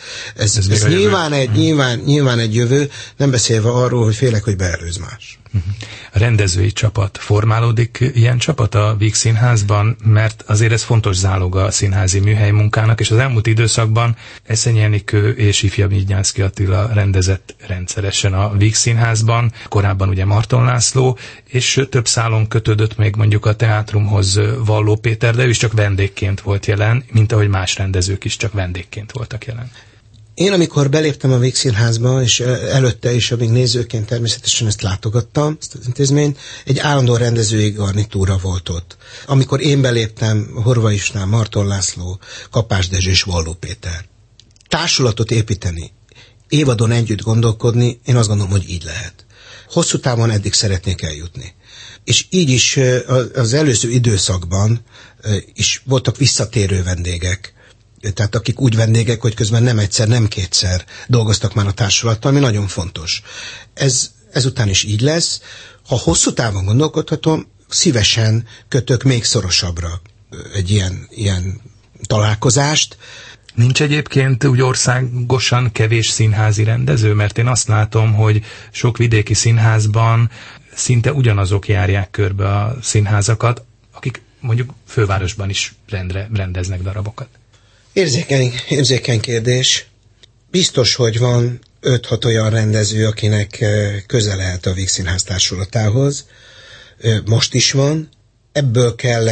nyilván egy jövő, nem beszélve arról, hogy félek, hogy beelőz más. A rendezői csapat formálódik ilyen csapat a Víg Színházban, mert azért ez fontos záloga a színházi műhely munkának, és az elmúlt időszakban Eszenyi Enikő és Ifja Vignyánszky Attila rendezett rendszeresen a Víg Színházban, korábban ugye Marton László, és több szálon kötődött még mondjuk a teátrumhoz Valló Péter, de ő is csak vendégként volt jelen, mint ahogy más rendezők is csak vendégként voltak jelen. Én amikor beléptem a Víg Színházba, és előtte is, amíg nézőként természetesen ezt látogattam, ezt az intézményt, egy állandó rendezői garnitúra volt ott. Amikor én beléptem, Horva István, Marton László, Kapás Dezső és Valló Péter. Társulatot építeni, évadon együtt gondolkodni, én azt gondolom, hogy így lehet. Hosszú távon eddig szeretnék eljutni. És így is az előző időszakban is voltak visszatérő vendégek, tehát akik úgy vendégek, hogy közben nem egyszer, nem kétszer dolgoztak már a társulattal, ami nagyon fontos. Ezután is így lesz. Ha hosszú távon gondolkodhatom, szívesen kötök még szorosabbra egy ilyen találkozást. Nincs egyébként úgy országosan kevés színházi rendező, mert én azt látom, hogy sok vidéki színházban szinte ugyanazok járják körbe a színházakat, akik mondjuk fővárosban is rendeznek darabokat. Érzékeny kérdés. Biztos, hogy van 5-6 olyan rendező, akinek köze lehet a Víg Színház társulatához. Most is van. Ebből kell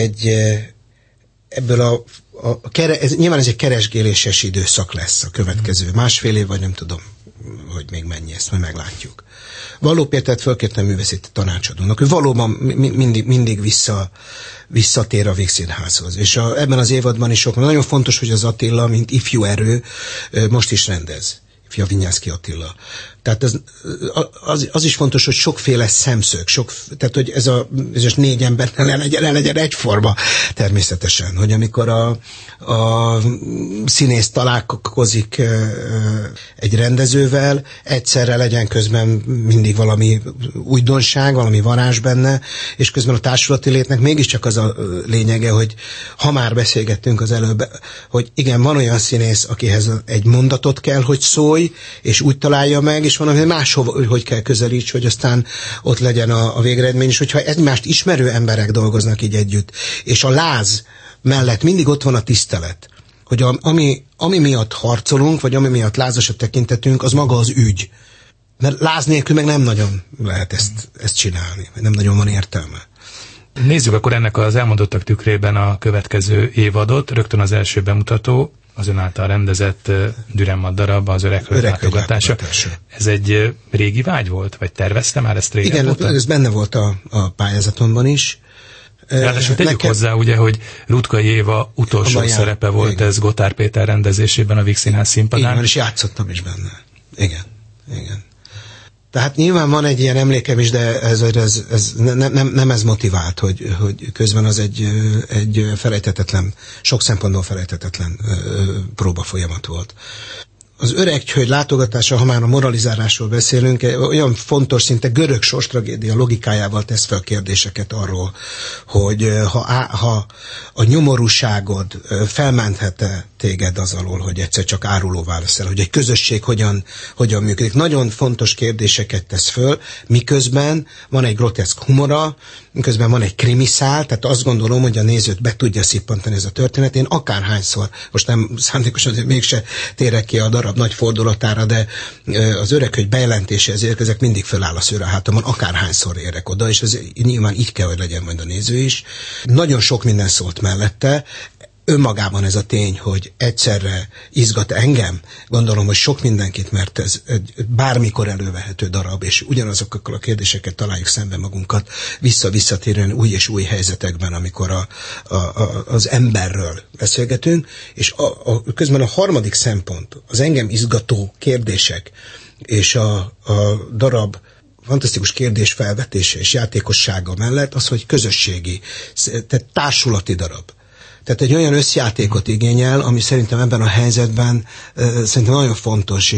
nyilván ez egy keresgéléses időszak lesz a következő. Másfél év, vagy nem tudom, hogy még mennyi, ezt majd meglátjuk. Valló Pétert fölkértem művészeti tanácsadónak. Ő valóban mindig visszatér a Víg Színházhoz. És ebben az évadban is nagyon fontos, hogy az Attila, mint ifjú erő, most is rendez. Ifja Vignyánszky Attila. Tehát az is fontos, hogy sokféle szemszög, tehát hogy ez a 4 ember ne legyen egyforma természetesen, hogy amikor a színész találkozik egy rendezővel, egyszerre legyen közben mindig valami újdonság, valami varázs benne, és közben a társulati létnek mégiscsak az a lényege, hogy ha már beszélgettünk az előbb, hogy igen, van olyan színész, akihez egy mondatot kell, hogy szólj, és úgy találja meg, és van, hogy máshol hogy kell közelíts, hogy aztán ott legyen a végeredmény, és hogyha egymást ismerő emberek dolgoznak így együtt, és a láz mellett mindig ott van a tisztelet, hogy ami miatt harcolunk, vagy ami miatt lázasat tekintetünk, az maga az ügy. Mert láz nélkül meg nem nagyon lehet ezt csinálni, nem nagyon van értelme. Nézzük akkor ennek az elmondottak tükrében a következő évadot. Rögtön az első bemutató, az ön által rendezett Dürrenmatt darab, az Öreg hölgy látogatása. Ez egy régi vágy volt? Vagy tervezte már ezt régen? Igen, ez benne volt a pályázatomban is. Ráadásul tegyük hozzá, ugye, hogy Ruttkai Éva utolsó szerepe volt, igen. Ez Gotthárd Péter rendezésében a Víg Színház színpadán. Igen, és játszottam is benne. Igen. Tehát nyilván van egy ilyen emlékem is, de nem ez motivált, hogy közben az egy felejthetetlen, sok szempontból felejthetetlen próbafolyamat volt. Az Öreg hölgy látogatása, ha már a moralizálásról beszélünk, olyan fontos, szinte görög sorstragédia logikájával tesz fel kérdéseket arról, hogy ha a nyomorúságod felmenthet-e téged az alól, hogy egyszer csak árulóvá leszel, hogy egy közösség hogyan működik. Nagyon fontos kérdéseket tesz föl, miközben van egy groteszk humora, miközben van egy krimiszál, tehát azt gondolom, hogy a nézőt be tudja szippantani ez a történet. Én akárhányszor, most nem szándékosan, azért mégse térek ki a darab nagy fordulatára, de az Öreg hölgy bejelentéséhez érkezek, mindig föláll a szőr a hátamon, akárhányszor érek oda, és ez nyilván így kell, hogy legyen majd a néző is. Nagyon sok minden szólt mellette, önmagában ez a tény, hogy egyszerre izgat engem, gondolom, hogy sok mindenkit, mert ez egy bármikor elővehető darab, és ugyanazokkal a kérdéseket találjuk szembe magunkat visszatérően új és új helyzetekben, amikor az emberről beszélgetünk, és közben a harmadik szempont, az engem izgató kérdések, és a darab fantasztikus kérdésfelvetése és játékossága mellett az, hogy közösségi, tehát társulati darab. Tehát egy olyan összjátékot igényel, ami szerintem ebben a helyzetben szerintem nagyon fontos,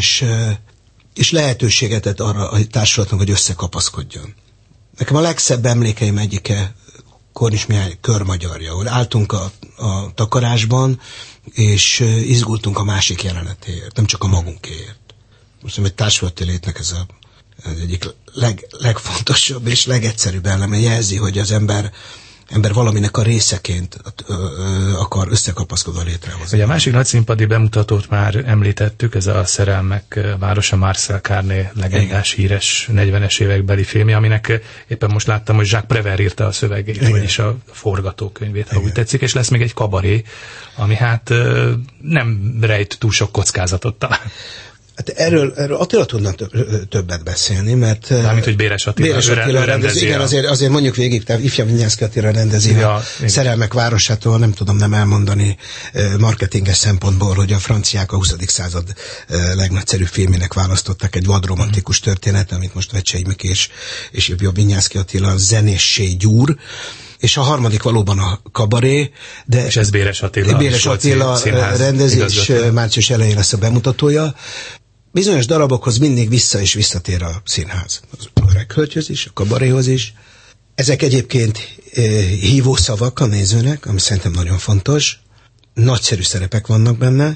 és lehetőséget ad arra a társulatnak, hogy összekapaszkodjon. Nekem a legszebb emlékeim egyike Kornis Mihály körmagyarja, ahol álltunk a takarásban, és izgultunk a másik jelenetéért, nem csak a magunkéért. Most egy társulati létnek ez az egyik legfontosabb és legegyszerűbb eleme, jelzi, hogy az ember valaminek a részeként akar összekapaszkodva létrehozni. Ugye a másik nagyszínpadi bemutatót már említettük, ez a Szerelmek városa, Marcel Carné legendás, híres 40-es évekbeli filmje, aminek éppen most láttam, hogy Jacques Prévert írta a szövegét, igen, vagyis a forgatókönyvét, ha úgy tetszik, és lesz még egy kabaré, ami hát nem rejt túl sok kockázatot talán. Hát erről Attila tudna többet beszélni, mert... Mármint, hogy Béres Attila rendezi. Igen, azért mondjuk végig, tehát Ifja Vinyánszky Attila rendezi a Szerelmek városától, nem tudom nem elmondani marketinges szempontból, hogy a franciák a 20. század legnagyszerűbb filmének választották egy vadromantikus történet, amit most Vecsei Miki és Ifja Vinyánszky Attila zenéssé gyúr, és a harmadik valóban a kabaré, de... És ez Béres Attila. Béres Attila rendezi, és március elején lesz a bemutatója. Bizonyos darabokhoz mindig vissza és visszatér a színház. Az Öreg hölgyhöz is, a kabaréhoz is. Ezek egyébként hívó szavak a nézőnek, ami szerintem nagyon fontos. Nagyszerű szerepek vannak benne,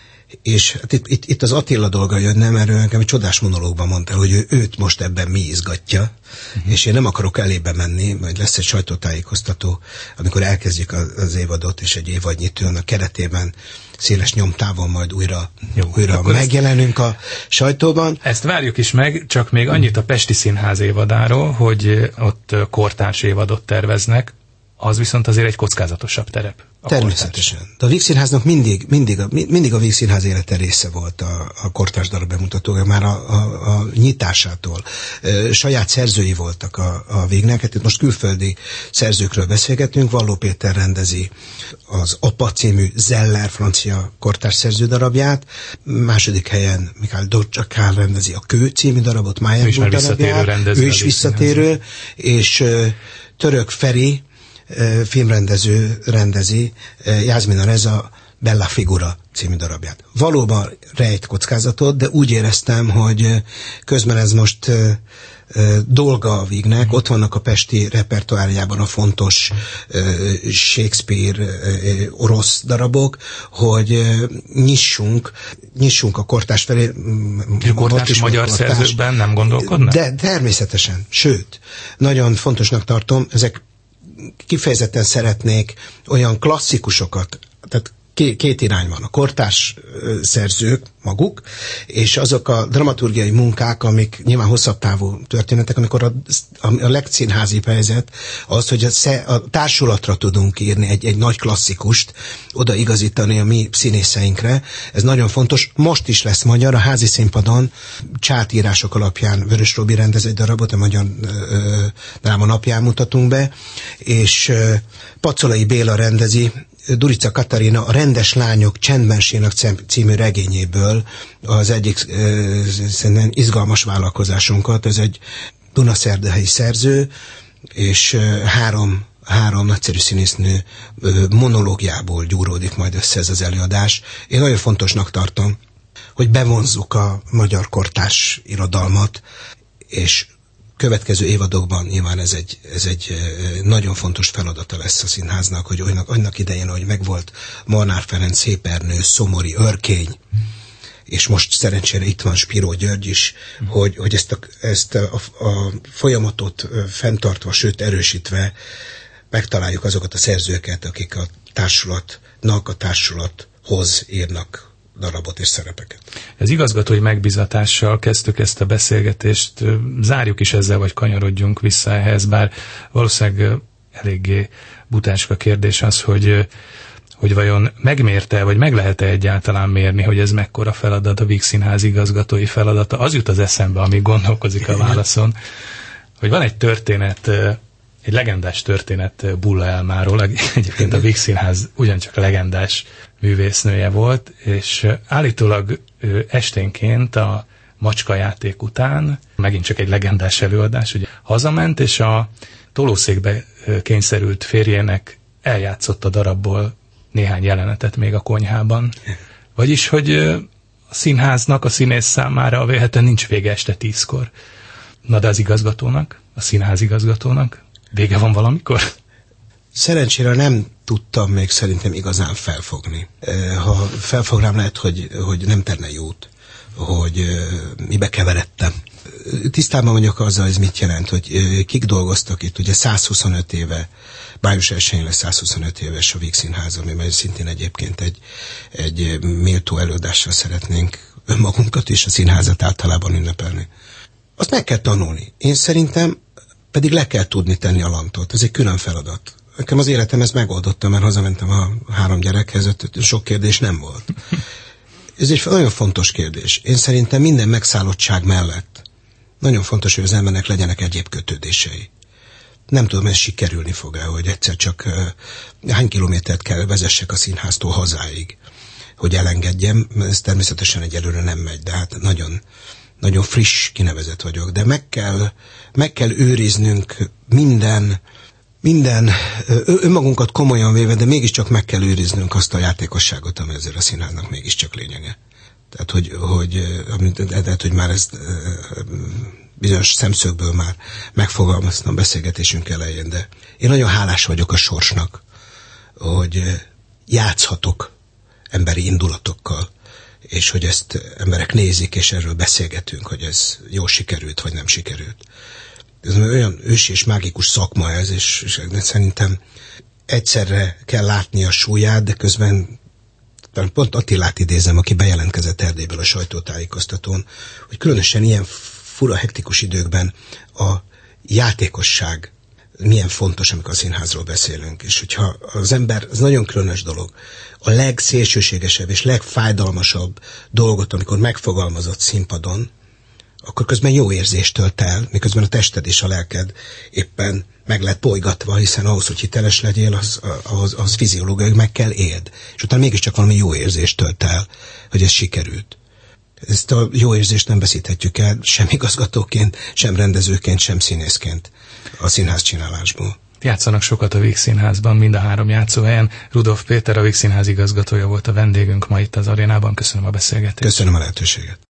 és hát itt az Attila dolga jönne, mert ő nekem egy csodás monológban mondta, hogy őt most ebben mi izgatja, és én nem akarok elébe menni, majd lesz egy sajtótájékoztató, amikor elkezdjük az évadot, és egy évadnyitó a keretében széles nyomtávon majd újra megjelenünk a sajtóban. Ezt várjuk is meg, csak még annyit a Pesti Színház évadáról, hogy ott kortárs évadot terveznek, az viszont azért egy kockázatosabb terep. Természetesen. De a Vígszínháznak mindig a Vígszínház élete része volt a kortárs darab bemutatója, már a nyitásától. Saját szerzői voltak a Vígnek, hát itt most külföldi szerzőkről beszélgetünk, Valló Péter rendezi az Apa című Zeller francia kortárs szerző darabját, második helyen Mikhail Dorcsakál rendezi a Kő című darabot, Májánból darabját, ő is visszatérő, és Török Feri filmrendező rendezi Jászmina Reza Bella Figura című darabját. Valóban rejt kockázatot, de úgy éreztem, hogy közben ez most dolga a Vígnek, ott vannak a pesti repertoárjában a fontos Shakespeare orosz darabok, hogy nyissunk a kortárs felé. Kortárs magyar szerzőkben nem gondolkodnak? De természetesen, sőt, nagyon fontosnak tartom, ezek kifejezetten szeretnék olyan klasszikusokat, tehát két irány van. A kortárs szerzők maguk, és azok a dramaturgiai munkák, amik nyilván hosszabb távú történetek, amikor a legszínházi helyzet az, hogy a társulatra tudunk írni egy nagy klasszikust, odaigazítani a mi színészeinkre. Ez nagyon fontos. Most is lesz magyar, a házi színpadon csátírások alapján Vörös Robi rendez egy darabot, a Magyar Dráma napján mutatunk be, és Pacolai Béla rendezi Durica Katarina a Rendes lányok csendben sírnak című regényéből az egyik szerintem izgalmas vállalkozásunkat. Ez egy dunaszerdahelyi szerző, és három nagyszerű színésznő monológiából gyúródik majd össze ez az előadás. Én nagyon fontosnak tartom, hogy bevonzzuk a magyar kortárs irodalmat, és következő évadokban nyilván ez egy nagyon fontos feladata lesz a színháznak, hogy annak idején, hogy megvolt Molnár Ferenc, Szépernő, Szomori, Örkény, és most szerencsére itt van Spiró György is, hogy ezt a folyamatot fenntartva, sőt erősítve megtaláljuk azokat a szerzőket, akik a társulatnak, a társulathoz írnak darabot és szerepeket. Ez igazgatói megbízatással kezdtük ezt a beszélgetést, zárjuk is ezzel, vagy kanyarodjunk vissza ehhez, bár valószínűleg eléggé butácska kérdés az, hogy vajon megmérte, vagy meg lehet-e egyáltalán mérni, hogy ez mekkora feladat, a Vígszínház igazgatói feladata. Az jut az eszembe, amíg gondolkozik a válaszon, hogy van egy történet, egy legendás történet Bulla Elmáról, egyébként a Vígszínház ugyancsak legendás művésznője volt, és állítólag esténként a macskajáték után, megint csak egy legendás előadás, ugye hazament, és a tolószékbe kényszerült férjének eljátszott a darabból néhány jelenetet még a konyhában. Vagyis, hogy a színháznak, a színész számára vélhetően nincs vége este 10-kor. Na de az igazgatónak, a színház igazgatónak vége van valamikor? Szerencsére nem tudtam még szerintem igazán felfogni. Ha felfognám, lehet, hogy nem tenne jót, hogy mibe keveredtem. Tisztában vagyok azzal, ez mit jelent, hogy kik dolgoztak itt. Ugye 125 éve, május 1-én lesz 125 éves a Vígszínház, amiben szintén egyébként egy méltó előadással szeretnénk önmagunkat és a színházat általában ünnepelni. Azt meg kell tanulni. Én szerintem pedig le kell tudni tenni a lantot. Ez egy külön feladat. Nekem az életem ezt megoldotta, mert hazamentem a 3 gyerekhez, sok kérdés nem volt. Ez egy nagyon fontos kérdés. Én szerintem minden megszállottság mellett nagyon fontos, hogy az embernek legyenek egyéb kötődései. Nem tudom, ez sikerülni fog-e, hogy egyszer csak hány kilométert kell vezessek a színháztól hazáig, hogy elengedjem. Ez természetesen egyelőre nem megy, de hát nagyon, nagyon friss kinevezett vagyok. De meg kell őriznünk minden önmagunkat komolyan véve, de mégiscsak meg kell őriznünk azt a játékosságot, ami azért a színháznak mégiscsak lényege. Tehát, hogy már ezt bizonyos szemszögből már megfogalmaztam beszélgetésünk elején, de én nagyon hálás vagyok a sorsnak, hogy játszhatok emberi indulatokkal, és hogy ezt emberek nézik, és erről beszélgetünk, hogy ez jól sikerült, vagy nem sikerült. Ez olyan ősi és mágikus szakma ez, és szerintem egyszerre kell látni a súlyát, de közben pont Attilát idézem, aki bejelentkezett Erdélyből a sajtótájékoztatón, hogy különösen ilyen fura, hektikus időkben a játékosság milyen fontos, amikor a színházról beszélünk. És hogyha az ember, ez nagyon különös dolog, a legszélsőségesebb és legfájdalmasabb dolgot, amikor megfogalmazott színpadon, akkor közben jó érzést tölt el, miközben a tested és a lelked éppen meg lett bolygatva, hiszen ahhoz, hogy hiteles legyél, az fiziológiai meg kell éld. És utána mégiscsak valami jó érzést tölt el, hogy ez sikerült. Ezt a jó érzést nem veszíthetjük el, sem igazgatóként, sem rendezőként, sem színészként a színház csinálásból. Játszanak sokat a Víg Színházban, mind a 3 játszóhelyen. Rudolf Péter, a Víg Színház igazgatója volt a vendégünk ma itt az arénában. Köszönöm a beszélgetést. Köszönöm a lehetőséget.